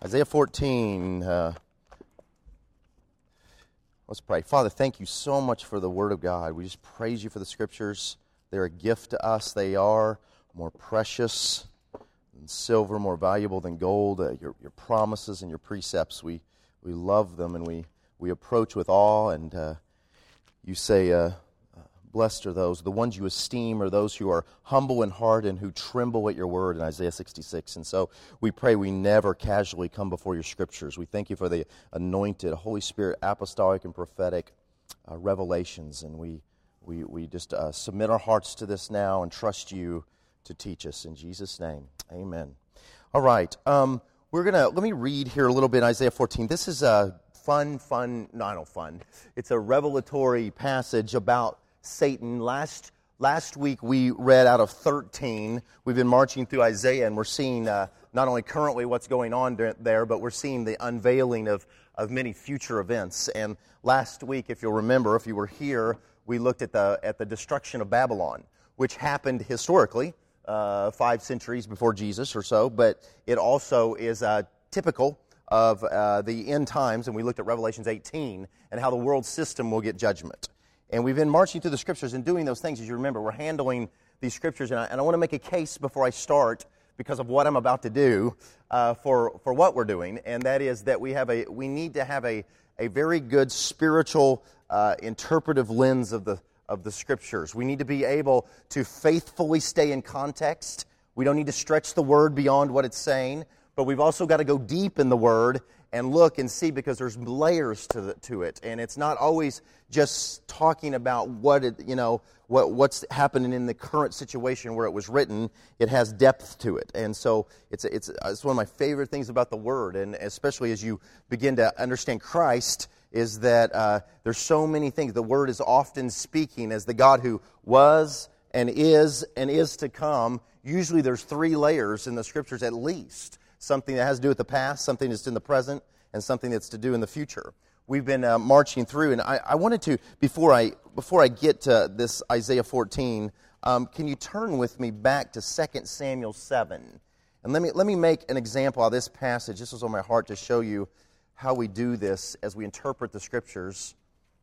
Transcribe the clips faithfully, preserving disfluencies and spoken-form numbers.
Isaiah fourteen. Uh, let's pray. Father, thank you so much for the Word of God. We just praise you for the Scriptures. They're a gift to us. They are more precious than silver, more valuable than gold. Uh, your, your promises and your precepts, we, we love them, and we, we approach with awe. And uh, you say, uh, blessed are those, the ones you esteem are those who are humble in heart and who tremble at your word in Isaiah sixty-six. And so we pray we never casually come before your Scriptures. We thank you for the anointed Holy Spirit apostolic and prophetic uh, revelations. And we we, we just uh, submit our hearts to this now and trust you to teach us. In Jesus' name, amen. All right, um, we're going to, let me read here a little bit in Isaiah fourteen. This is a fun, fun, no, no fun. It's a revelatory passage about Satan. Last last week we read out of thirteen. We've been marching through Isaiah, and we're seeing uh, not only currently what's going on there, but we're seeing the unveiling of, of many future events. And last week, if you'll remember, if you were here, we looked at the at the destruction of Babylon, which happened historically uh, five centuries before Jesus or so, but it also is uh, typical of uh, the end times. And we looked at Revelations eighteen and how the world system will get judgment. And we've been marching through the Scriptures and doing those things. As you remember, we're handling these Scriptures. And I, and I want to make a case before I start, because of what I'm about to do, uh, for, for what we're doing. And that is that we have a we need to have a, a very good spiritual uh, interpretive lens of the, of the Scriptures. We need to be able to faithfully stay in context. We don't need to stretch the Word beyond what it's saying. But we've also got to go deep in the Word and look and see, because there's layers to the, to it, and it's not always just talking about what it, you know what what's happening in the current situation where it was written. It has depth to it, and so it's it's it's one of my favorite things about the Word, and especially as you begin to understand Christ, is that uh, there's so many things. The Word is often speaking as the God who was and is and is to come. Usually, there's three layers in the Scriptures at least. Something that has to do with the past, something that's in the present, and something that's to do in the future. We've been uh, marching through, and I, I wanted to, before I before I get to this Isaiah fourteen, um, can you turn with me back to Second Samuel seven? And let me let me make an example of this passage. This was on my heart to show you how we do this as we interpret the Scriptures.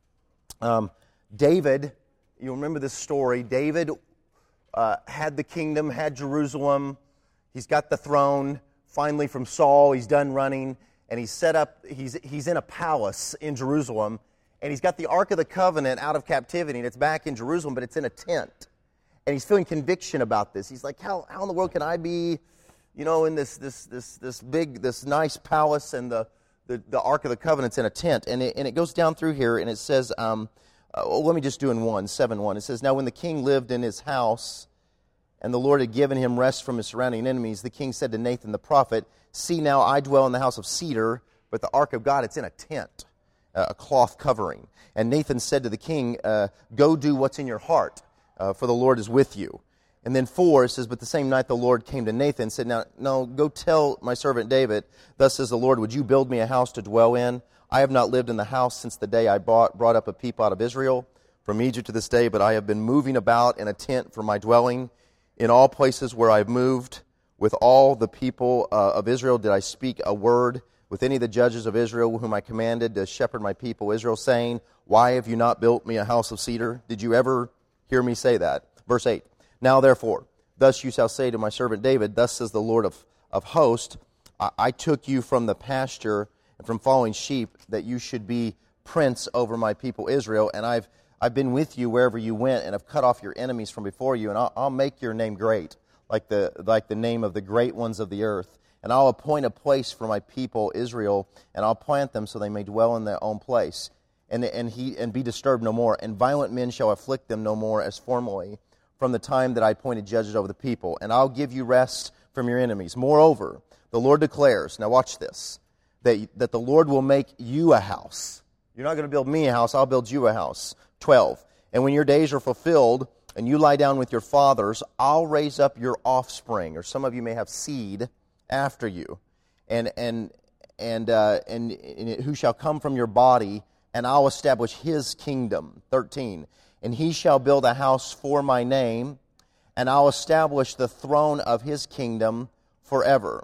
Um, David, you remember this story, David uh, had the kingdom, had Jerusalem, he's got the throne. Finally, from Saul, he's done running, and he's set up, he's he's in a palace in Jerusalem, and he's got the Ark of the Covenant out of captivity, and it's back in Jerusalem, but it's in a tent. And he's feeling conviction about this. He's like, how how in the world can I be, you know, in this this this this big, this nice palace, and the, the, the Ark of the Covenant's in a tent? And it, and it goes down through here, and it says, um, uh, well, let me just do in one, seven one. It says, now when the king lived in his house, and the Lord had given him rest from his surrounding enemies, the king said to Nathan the prophet, see now, I dwell in the house of cedar, but the ark of God, it's in a tent, a cloth covering. And Nathan said to the king, uh, go do what's in your heart, uh, for the Lord is with you. And then four, it says, but the same night the Lord came to Nathan and said, now, no, go tell my servant David, thus says the Lord, would you build me a house to dwell in? I have not lived in the house since the day I bought, brought up a people out of Israel from Egypt to this day, but I have been moving about in a tent for my dwelling. In all places where I've moved, with all the people uh, of Israel did I speak a word, with any of the judges of Israel whom I commanded to shepherd my people Israel, saying, why have you not built me a house of cedar? Did you ever hear me say that? Verse eight, now therefore, thus you shall say to my servant David, thus says the Lord of, of hosts, I, I took you from the pasture and from following sheep, that you should be prince over my people Israel, and I've I've been with you wherever you went, and have cut off your enemies from before you, and I'll, I'll make your name great, like the like the name of the great ones of the earth. And I'll appoint a place for my people Israel, and I'll plant them so they may dwell in their own place, and and he and be disturbed no more. And violent men shall afflict them no more as formerly, from the time that I appointed judges over the people. And I'll give you rest from your enemies. Moreover, the Lord declares, now watch this, that that the Lord will make you a house. You're not going to build me a house, I'll build you a house. twelve, and when your days are fulfilled, and you lie down with your fathers, I'll raise up your offspring, or some of you may have seed after you, and and and uh, and, and who shall come from your body, and I'll establish his kingdom. thirteen, and he shall build a house for my name, and I'll establish the throne of his kingdom forever.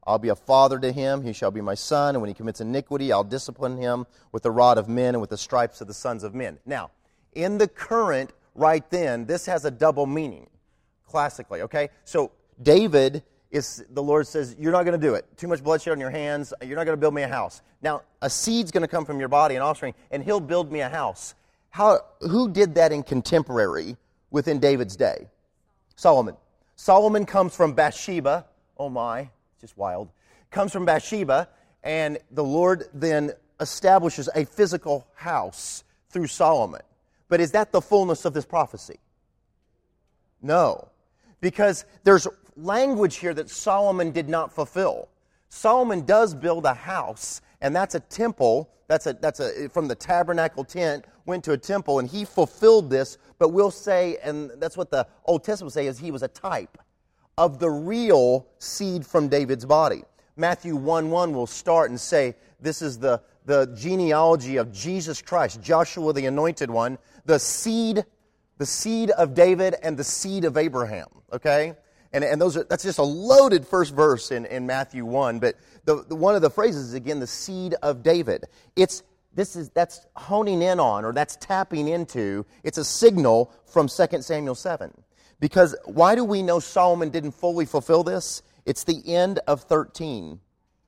I'll be a father to him, he shall be my son, and when he commits iniquity, I'll discipline him with the rod of men and with the stripes of the sons of men. Now, in the current, right then, this has a double meaning, classically, okay? So, David is, the Lord says, you're not going to do it. Too much bloodshed on your hands, you're not going to build me a house. Now, a seed's going to come from your body, an offspring, and he'll build me a house. How? Who did that in contemporary within David's day? Solomon. Solomon comes from Bathsheba. Oh my, just wild. Comes from Bathsheba, and the Lord then establishes a physical house through Solomon. But is that the fullness of this prophecy? No. Because there's language here that Solomon did not fulfill. Solomon does build a house, and that's a temple. That's a that's a from the tabernacle tent went to a temple, and he fulfilled this. But we'll say, and that's what the Old Testament will say, is he was a type of the real seed from David's body. Matthew one one will start and say, this is the, the genealogy of Jesus Christ, Joshua the anointed one, the seed, the seed of David and the seed of Abraham. Okay? And, and those are, that's just a loaded first verse in, in Matthew one. But the, the one of the phrases is, again, the seed of David. It's this is that's honing in on, or that's tapping into, it's a signal from Second Samuel seven. Because why do we know Solomon didn't fully fulfill this? It's the end of thirteen.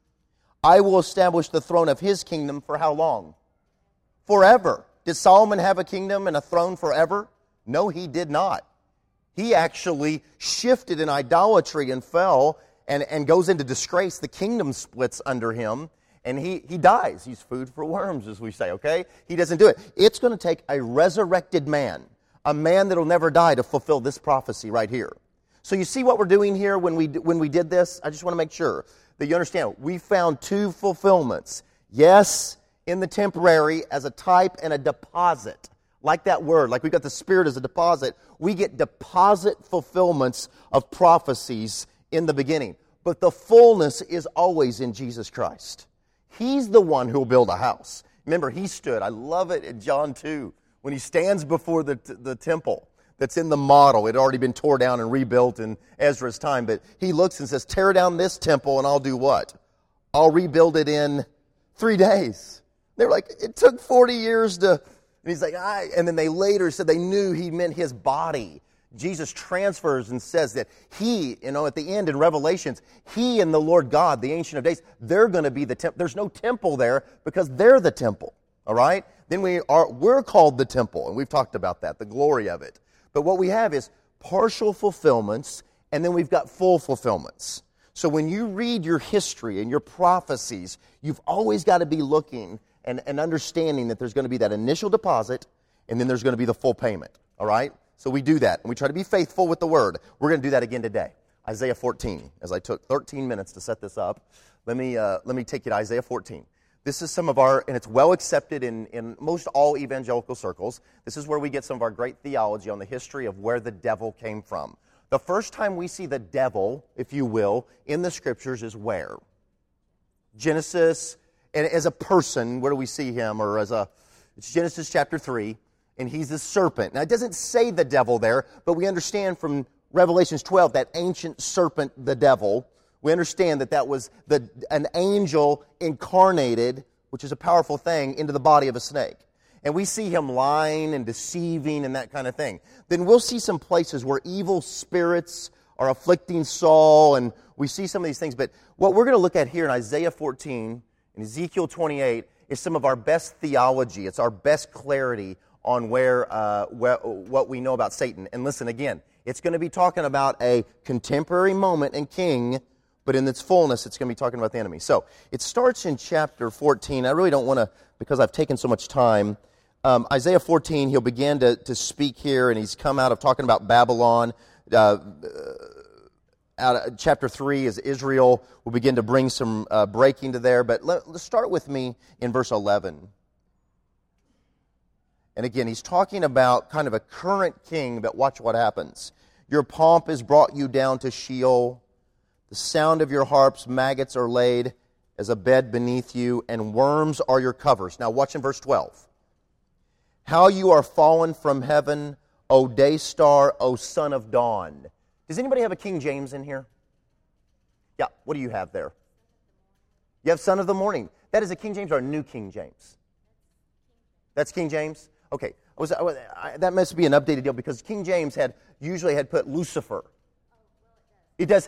I will establish the throne of his kingdom for how long? Forever. Did Solomon have a kingdom and a throne forever? No, he did not. He actually shifted in idolatry and fell and, and goes into disgrace. The kingdom splits under him, and he, he dies. He's food for worms, as we say, okay? He doesn't do it. It's going to take a resurrected man, a man that will never die, to fulfill this prophecy right here. So you see what we're doing here when we when we did this? I just want to make sure that you understand. We found two fulfillments. Yes, in the temporary as a type and a deposit. Like that word, like we got the Spirit as a deposit, we get deposit fulfillments of prophecies in the beginning. But the fullness is always in Jesus Christ. He's the one who will build a house. Remember, he stood, I love it in John two, when he stands before the, the temple that's in the model. It had already been torn down and rebuilt in Ezra's time, but he looks and says, tear down this temple and I'll do what? I'll rebuild it in three days. They were like, it took forty years to... And he's like, I, and then they later said they knew he meant his body. Jesus transfers and says that he, you know, at the end in Revelations, he and the Lord God, the Ancient of Days, they're going to be the temple. There's no temple there because they're the temple, all right? Then we are, we're called the temple, and we've talked about that, the glory of it. But what we have is partial fulfillments, and then we've got full fulfillments. So when you read your history and your prophecies, you've always got to be looking And, and understanding that there's going to be that initial deposit, and then there's going to be the full payment, all right? So we do that, and we try to be faithful with the Word. We're going to do that again today. Isaiah fourteen, as I took thirteen minutes to set this up, let me uh, let me take you to Isaiah fourteen. This is some of our, and it's well accepted in, in most all evangelical circles. This is where we get some of our great theology on the history of where the devil came from. The first time we see the devil, if you will, in the Scriptures is where? Genesis. And as a person, where do we see him? Or as a, it's Genesis chapter three, and he's the serpent. Now, it doesn't say the devil there, but we understand from Revelations twelve, that ancient serpent, the devil, we understand that that was the an angel incarnated, which is a powerful thing, into the body of a snake. And we see him lying and deceiving and that kind of thing. Then we'll see some places where evil spirits are afflicting Saul, and we see some of these things. But what we're going to look at here in Isaiah fourteen, in Ezekiel twenty-eight, is some of our best theology. It's our best clarity on where, uh, where what we know about Satan. And listen, again, it's going to be talking about a contemporary moment and king, but in its fullness, it's going to be talking about the enemy. So it starts in chapter fourteen. I really don't want to, because I've taken so much time. Um, Isaiah fourteen, he'll begin to, to speak here, and he's come out of talking about Babylon. Uh, Out of chapter three is Israel. We'll begin to bring some uh, breaking to there. But let, let's start with me in verse eleven. And again, he's talking about kind of a current king, but watch what happens. Your pomp has brought you down to Sheol. The sound of your harps, maggots are laid as a bed beneath you, and worms are your covers. Now watch in verse twelve. How you are fallen from heaven, O day star, O son of dawn. Does anybody have a King James in here? Yeah, what do you have there? You have son of the morning. That is a King James or a New King James? That's King James? Okay. I was, I was, I, that must be an updated deal because King James had usually had put Lucifer. It does.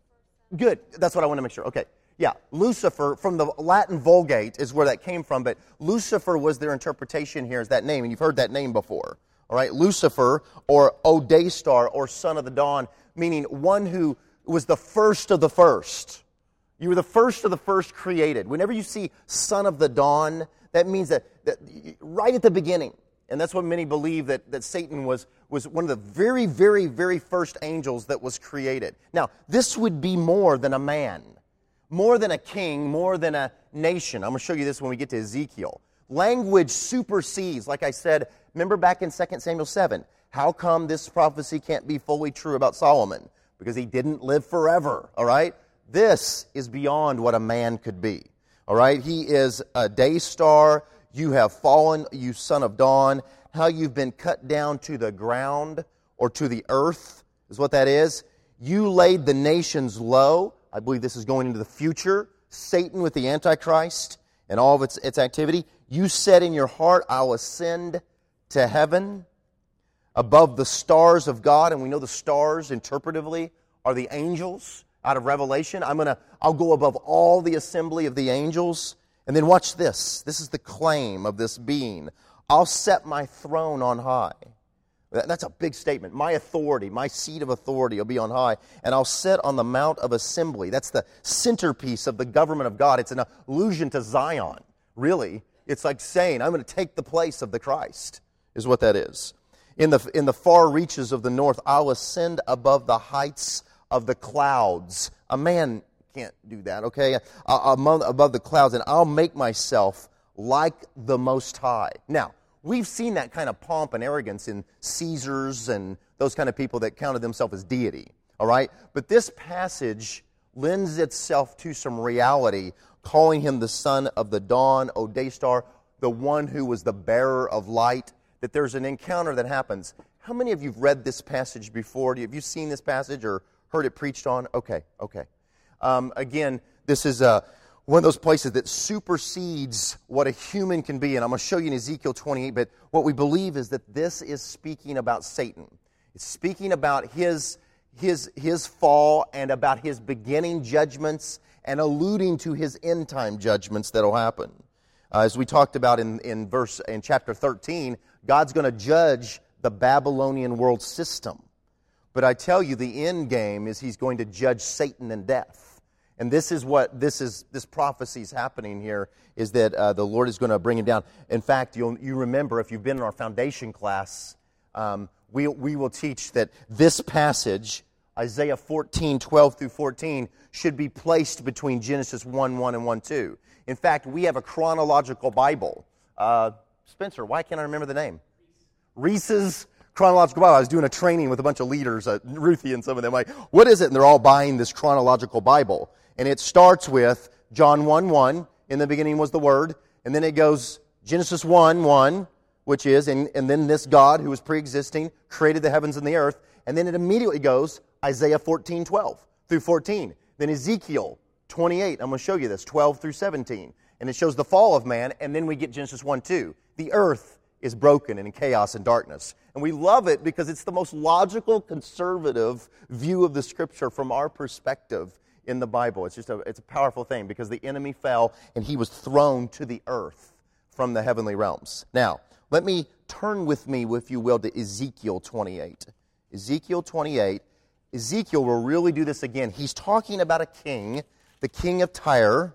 Good. That's what I want to make sure. Okay. Yeah. Lucifer, from the Latin Vulgate is where that came from, but Lucifer was their interpretation here as that name, and you've heard that name before. All right. Lucifer, or O Day Star, or Son of the Dawn, meaning one who was the first of the first. You were the first of the first created. Whenever you see Son of the Dawn, that means that, that right at the beginning, and that's what many believe, that, that Satan was, was one of the very, very, very first angels that was created. Now, this would be more than a man, more than a king, more than a nation. I'm going to show you this when we get to Ezekiel. Language supersedes, like I said, remember back in Second Samuel seven, how come this prophecy can't be fully true about Solomon? Because he didn't live forever, all right? This is beyond what a man could be, all right? He is a day star. You have fallen, you son of dawn. How you've been cut down to the ground or to the earth is what that is. You laid the nations low. I believe this is going into the future. Satan with the Antichrist and all of its, its activity. You said in your heart, I'll ascend to heaven above the stars of God. And we know the stars, interpretively, are the angels out of Revelation. I'm gonna, I'll go above all the assembly of the angels. And then watch this. This is the claim of this being. I'll set my throne on high. That's a big statement. My authority, my seat of authority will be on high. And I'll sit on the mount of assembly. That's the centerpiece of the government of God. It's an allusion to Zion. Really, it's like saying, I'm going to take the place of the Christ, is what that is. In the, in the far reaches of the north, I'll ascend above the heights of the clouds. A man can't do that, okay? Among, above the clouds, and I'll make myself like the Most High. Now, we've seen that kind of pomp and arrogance in Caesars and those kind of people that counted themselves as deity, all right? But this passage lends itself to some reality, calling him the son of the dawn, O day star, the one who was the bearer of light, that there's an encounter that happens. How many of you have read this passage before? Have you seen this passage or heard it preached on? Okay, okay. Um, again, this is uh, one of those places that supersedes what a human can be. And I'm going to show you in Ezekiel twenty-eight, but what we believe is that this is speaking about Satan. It's speaking about his, his, his fall and about his beginning judgments and alluding to his end-time judgments that will happen. Uh, as we talked about in, in, verse, in chapter thirteen, God's going to judge the Babylonian world system. But I tell you, the end game is he's going to judge Satan and death. And this is what this is. This prophecy is happening here, is that uh, the Lord is going to bring him down. In fact, you'll, you remember, if you've been in our foundation class, um, we, we will teach that this passage, Isaiah fourteen, twelve through fourteen, should be placed between Genesis one, one and one, two. In fact, we have a chronological Bible. Uh, Spencer, why can't I remember the name? Reese's Chronological Bible. I was doing a training with a bunch of leaders, uh, Ruthie and some of them. Like, what is it? And they're all buying this chronological Bible. And it starts with John one, one. In the beginning was the Word. And then it goes Genesis one, one, which is, and, and then this God who was pre-existing created the heavens and the earth. And then it immediately goes Isaiah fourteen, twelve through fourteen. Then Ezekiel twenty-eight. I'm going to show you this, twelve through seventeen. And it shows the fall of man. And then we get Genesis one, two. The earth is broken and in chaos and darkness. And we love it because it's the most logical, conservative view of the Scripture from our perspective in the Bible. It's just a, it's a powerful thing because the enemy fell and he was thrown to the earth from the heavenly realms. Now, let me turn with me, if you will, to Ezekiel twenty-eight. Ezekiel twenty-eight. Ezekiel will really do this again. He's talking about a king, the king of Tyre,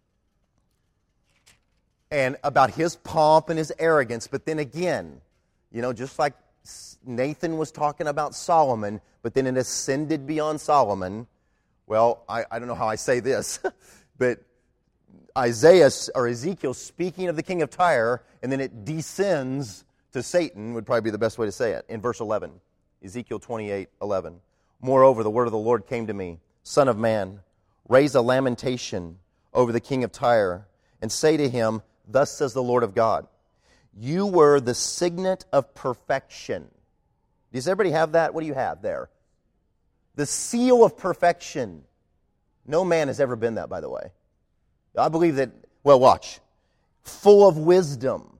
and about his pomp and his arrogance. But then again, you know, just like Nathan was talking about Solomon, but then it ascended beyond Solomon. Well, I, I don't know how I say this, but Isaiah or Ezekiel speaking of the king of Tyre, and then it descends to Satan, would probably be the best way to say it, in verse eleven. Ezekiel twenty-eight, eleven. Moreover, the word of the Lord came to me, Son of man, raise a lamentation over the king of Tyre, and say to him, Thus says the Lord of God, you were the signet of perfection. Does everybody have that? What do you have there? The seal of perfection. No man has ever been that, by the way. I believe that, well, watch. Full of wisdom.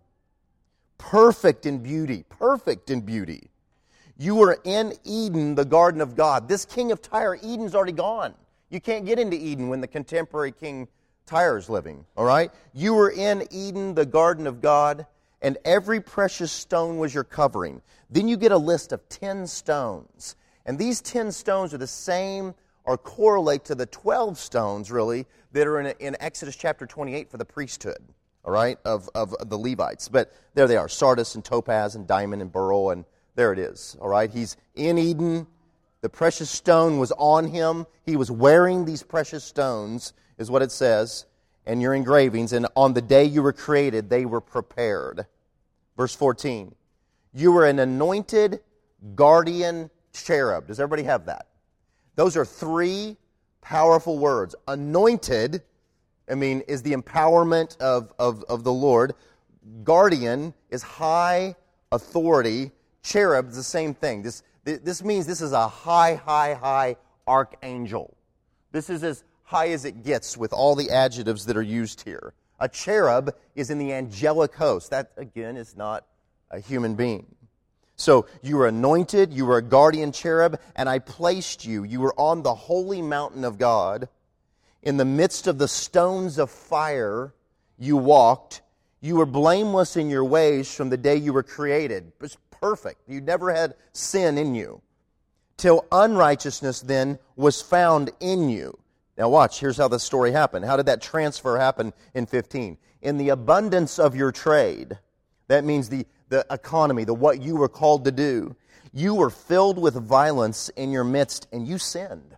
Perfect in beauty. Perfect in beauty. You were in Eden, the garden of God. This king of Tyre, Eden's already gone. You can't get into Eden when the contemporary king Tyre is living, all right? You were in Eden, the garden of God, and every precious stone was your covering. Then you get a list of ten stones. And these ten stones are the same or correlate to the twelve stones, really, that are in, in Exodus chapter twenty-eight for the priesthood, all right, of, of the Levites. But there they are, sardis and topaz and diamond and beryl, and there it is, all right? He's in Eden. The precious stone was on him. He was wearing these precious stones, is what it says, and your engravings. And on the day you were created, they were prepared. Verse fourteen, you were an anointed guardian cherub. Does everybody have that? Those are three powerful words. Anointed, I mean, is the empowerment of, of, of the Lord. Guardian is high authority. Cherub is the same thing. This, this means this is a high, high, high archangel. This is as high as it gets with all the adjectives that are used here. A cherub is in the angelic host. That, again, is not a human being. So you were anointed, you were a guardian cherub, and I placed you. You were on the holy mountain of God. In the midst of the stones of fire you walked. You were blameless in your ways from the day you were created. It was perfect. You never had sin in you. Till unrighteousness then was found in you. Now watch, here's how the story happened. How did that transfer happen in fifteen? In the abundance of your trade. That means the, the economy, the what you were called to do. You were filled with violence in your midst, and you sinned.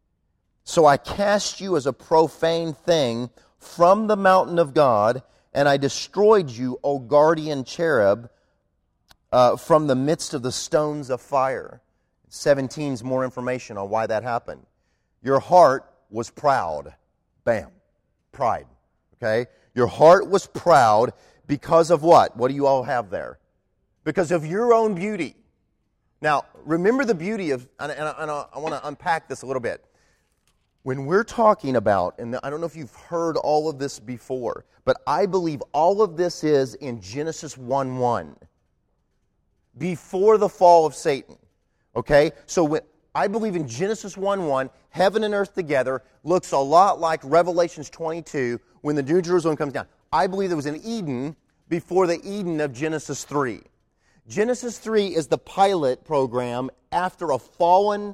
So I cast you as a profane thing from the mountain of God, and I destroyed you, O guardian cherub, uh, from the midst of the stones of fire. seventeen is more information on why that happened. Your heart was proud. Bam. Pride. Okay? Your heart was proud because of what? What do you all have there? Because of your own beauty. Now, remember the beauty of, and, and, and I want to unpack this a little bit. When we're talking about, and I don't know if you've heard all of this before, but I believe all of this is in Genesis one one. Before the fall of Satan. Okay? So when, I believe in Genesis one one, heaven and earth together looks a lot like Revelations twenty-two when the New Jerusalem comes down. I believe there was an Eden before the Eden of Genesis three. Genesis three is the pilot program after a fallen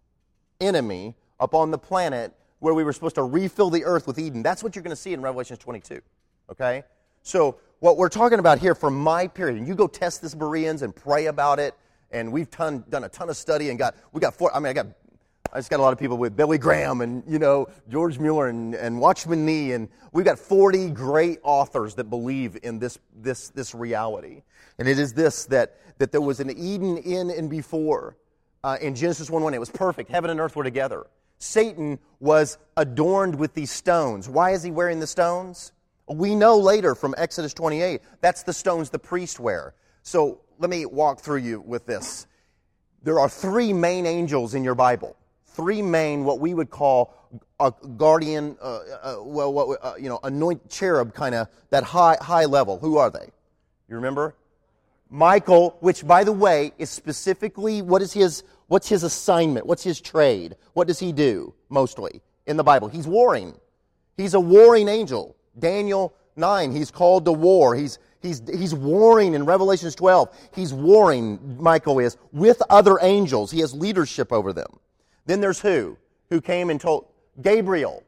enemy upon the planet where we were supposed to refill the earth with Eden. That's what you're going to see in Revelation twenty-two. Okay? So what we're talking about here from my period, and you go test this Bereans and pray about it, and we've ton, done a ton of study and got, we got four, I mean, I got, I just got a lot of people with Billy Graham and, you know, George Mueller and, and Watchman Nee, and we've got forty great authors that believe in this, this, this reality. And it is this, that, that there was an Eden in and before, uh, in Genesis one one. It was perfect. Heaven and earth were together. Satan was adorned with these stones. Why is he wearing the stones? We know later from Exodus twenty-eight, that's the stones the priests wear. So let me walk through you with this. There are three main angels in your Bible. Three main, what we would call a guardian, uh, uh, well, what uh, you know, anointed cherub, kind of that high high level. Who are they? You remember? Michael, which by the way is specifically, what is his? What's his assignment? What's his trade? What does he do mostly in the Bible? He's warring. He's a warring angel. Daniel nine, he's called to war. He's He's, he's warring in Revelations twelve. He's warring, Michael is, with other angels. He has leadership over them. Then there's who? Who came and told? Gabriel.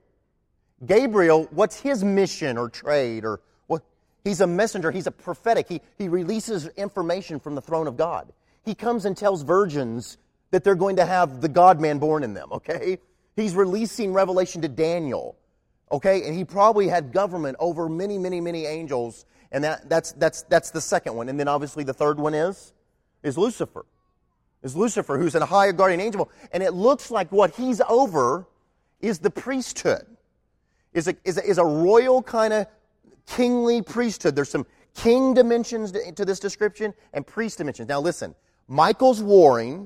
Gabriel, what's his mission or trade? Or what? He's a messenger. He's a prophetic. He, he releases information from the throne of God. He comes and tells virgins that they're going to have the God-man born in them, okay? He's releasing revelation to Daniel, okay? And he probably had government over many, many, many angels. And that, that's, that's, that's the second one. And then obviously the third one is, is Lucifer. Is Lucifer, who's a higher guardian angel. And it looks like what he's over is the priesthood. Is a, is a, is a royal kind of kingly priesthood. There's some king dimensions to, to this description and priest dimensions. Now listen, Michael's warring,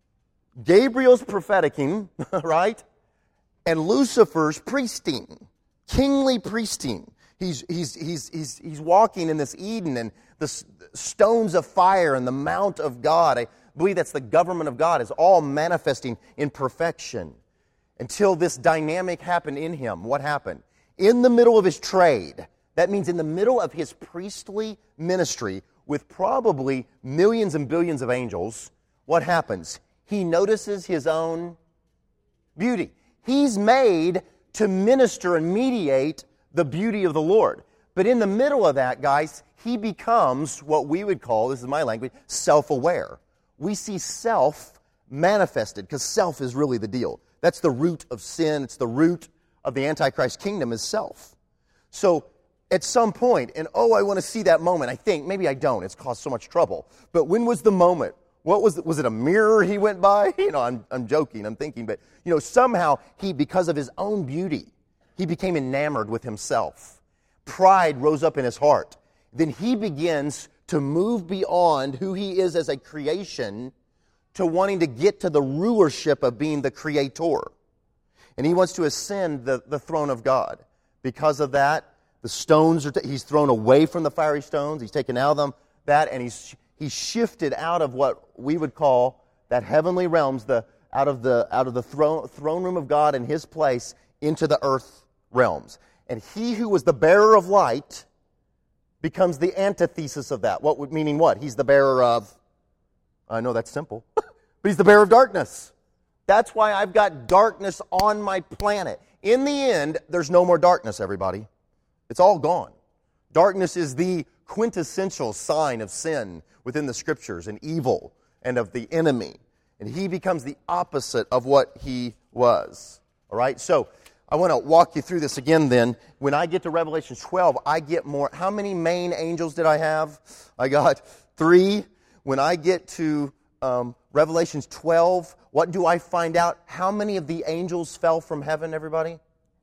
Gabriel's propheticking, right? And Lucifer's priesting. kingly priesting. He's, he's, he's, he's, he's walking in this Eden and the s- stones of fire and the mount of God. I believe that's the government of God is all manifesting in perfection. Until this dynamic happened in him. What happened? In the middle of his trade, that means in the middle of his priestly ministry with probably millions and billions of angels, what happens? He notices his own beauty. He's made to minister and mediate the beauty of the Lord. But in the middle of that, guys, he becomes what we would call, this is my language, self-aware. We see self manifested because self is really the deal. That's the root of sin. It's the root of the Antichrist kingdom is self. So at some point, and oh, I want to see that moment. I think, maybe I don't. It's caused so much trouble. But when was the moment? What was it? Was it a mirror he went by? You know, I'm, I'm joking, I'm thinking. But, you know, somehow he, because of his own beauty, he became enamored with himself. Pride rose up in his heart. Then he begins to move beyond who he is as a creation to wanting to get to the rulership of being the creator. And he wants to ascend the, the throne of God. Because of that, the stones are, t- he's thrown away from the fiery stones. He's taken out of them, that, and he's, he's shifted out of what we would call that heavenly realms, the, out of the, out of the throne, throne room of God and his place into the earth realms. And he who was the bearer of light becomes the antithesis of that. What would, meaning what? He's the bearer of, I know that's simple, but he's the bearer of darkness. That's why I've got darkness on my planet. In the end, there's no more darkness, everybody. It's all gone. Darkness is the quintessential sign of sin within the Scriptures and evil and of the enemy. And he becomes the opposite of what he was. All right? So I want to walk you through this again then. When I get to Revelation twelve, I get more. How many main angels did I have? I got three. When I get to um, Revelation twelve, what do I find out? How many of the angels fell from heaven, everybody?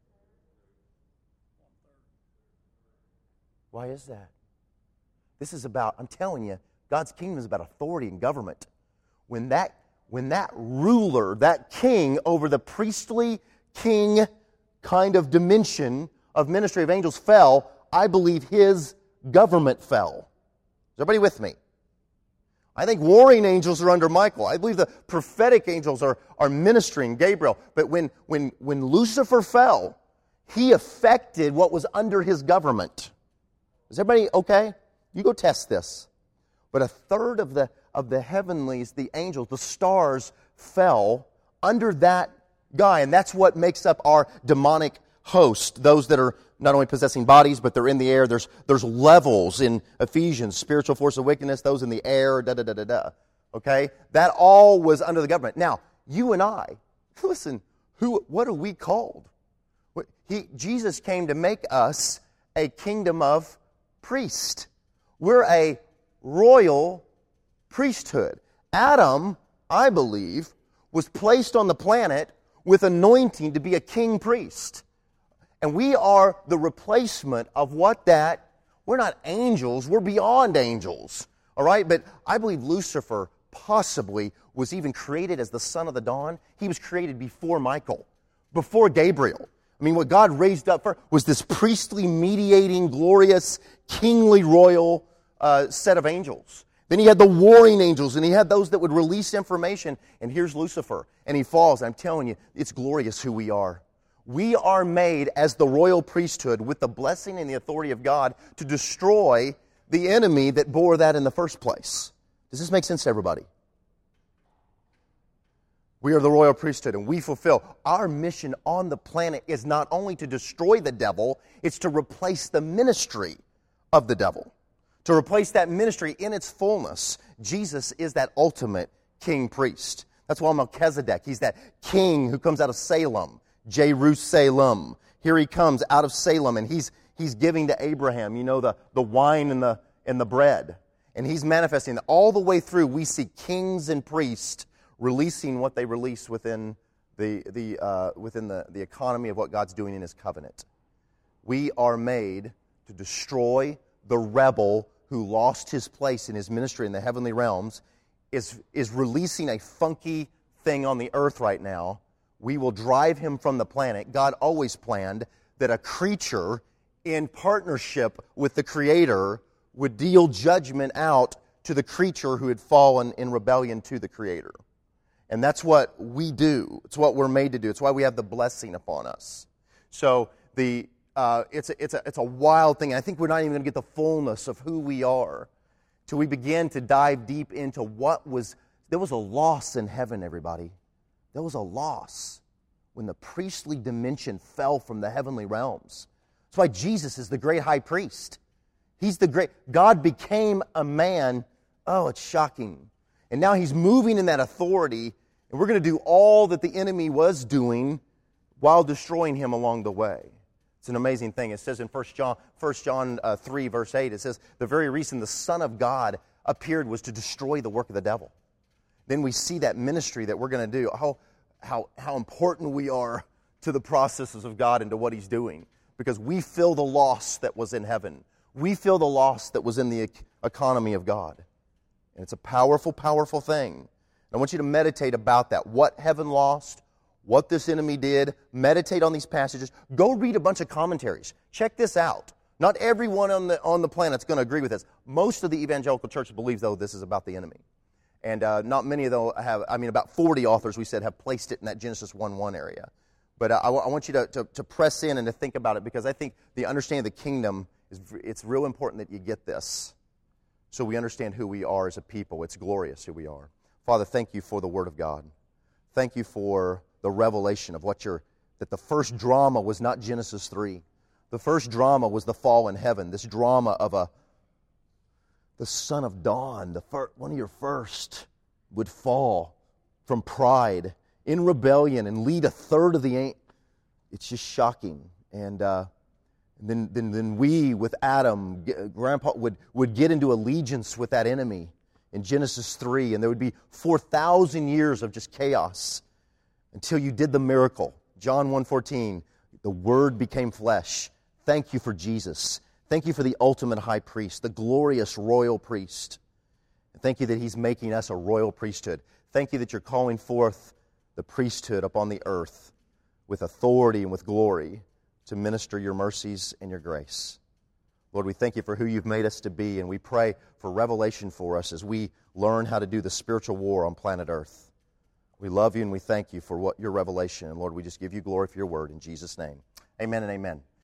Why is that? This is about, I'm telling you, God's kingdom is about authority and government. When that, when that ruler, that king over the priestly king kind of dimension of ministry of angels fell, I believe his government fell. Is everybody with me? I think warring angels are under Michael. I believe the prophetic angels are, are ministering, Gabriel. But when, when, when Lucifer fell, he affected what was under his government. Is everybody okay? You go test this. But a third of the, of the heavenlies, the angels, the stars, fell under that guy. And that's what makes up our demonic host. Those that are not only possessing bodies, but they're in the air. There's, there's levels in Ephesians, spiritual force of wickedness, those in the air, da-da-da-da-da. Okay? That all was under the government. Now, you and I, listen, who? What are we called? He, Jesus came to make us a kingdom of priests. We're a royal priesthood. Adam, I believe, was placed on the planet with anointing to be a king priest. And we are the replacement of what that, we're not angels, we're beyond angels. All right? But I believe Lucifer possibly was even created as the son of the dawn. He was created before Michael, before Gabriel. I mean, what God raised up for was this priestly, mediating, glorious, kingly, royal uh, set of angels. Then he had the warring angels, and he had those that would release information. And here's Lucifer, and he falls. I'm telling you, it's glorious who we are. We are made as the royal priesthood with the blessing and the authority of God to destroy the enemy that bore that in the first place. Does this make sense to everybody? We are the royal priesthood, and we fulfill. Our mission on the planet is not only to destroy the devil, it's to replace the ministry of the devil. To replace that ministry in its fullness. Jesus is that ultimate king priest. That's why Melchizedek, he's that king who comes out of Salem. Jerusalem. Here he comes out of Salem, and he's he's giving to Abraham, you know, the, the wine and the and the bread. And he's manifesting. All the way through, we see kings and priests releasing what they release within the the uh, within the, the economy of what God's doing in His covenant. We are made to destroy the rebel who lost his place in his ministry in the heavenly realms, is is releasing a funky thing on the earth right now. We will drive him from the planet. God always planned that a creature in partnership with the Creator would deal judgment out to the creature who had fallen in rebellion to the Creator. And that's what we do. It's what we're made to do. It's why we have the blessing upon us. So the uh, it's, a, it's, a, it's a wild thing. I think we're not even going to get the fullness of who we are till we begin to dive deep into what was... There was a loss in heaven, everybody. There was a loss when the priestly dimension fell from the heavenly realms. That's why Jesus is the great high priest. He's the great... God became a man. Oh, it's shocking. And now He's moving in that authority, and we're going to do all that the enemy was doing while destroying him along the way. It's an amazing thing. It says in First John, First John uh, three, verse eight, it says, the very reason the Son of God appeared was to destroy the work of the devil. Then we see that ministry that we're going to do, how, how, how important we are to the processes of God and to what He's doing. Because we fill the loss that was in heaven. We fill the loss that was in the economy of God. And it's a powerful, powerful thing. I want you to meditate about that. What heaven lost, what this enemy did. Meditate on these passages. Go read a bunch of commentaries. Check this out. Not everyone on the on the planet's going to agree with this. Most of the evangelical church believes, though, this is about the enemy. And uh, not many of them have, I mean, about forty authors, we said, have placed it in that Genesis one one area. But uh, I, w- I want you to, to, to press in and to think about it, because I think the understanding of the kingdom, is it's real important that you get this. So we understand who we are as a people. It's glorious who we are. Father, thank You for the Word of God. Thank You for the revelation of what you're, that the first drama was not Genesis three. The first drama was the fall in heaven. This drama of a, the son of dawn, the fir- one of your first, would fall from pride in rebellion and lead a third of the angels. It's just shocking. And, uh, And then, then, then we, with Adam, Grandpa would, would get into allegiance with that enemy in Genesis three, and there would be four thousand years of just chaos until You did the miracle. John one fourteen, the Word became flesh. Thank You for Jesus. Thank You for the ultimate high priest, the glorious royal priest. And thank You that He's making us a royal priesthood. Thank You that You're calling forth the priesthood upon the earth with authority and with glory, to minister Your mercies and Your grace. Lord, we thank You for who You've made us to be, and we pray for revelation for us as we learn how to do the spiritual war on planet Earth. We love You and we thank You for what Your revelation. And Lord, we just give You glory for Your word in Jesus' name. Amen and amen.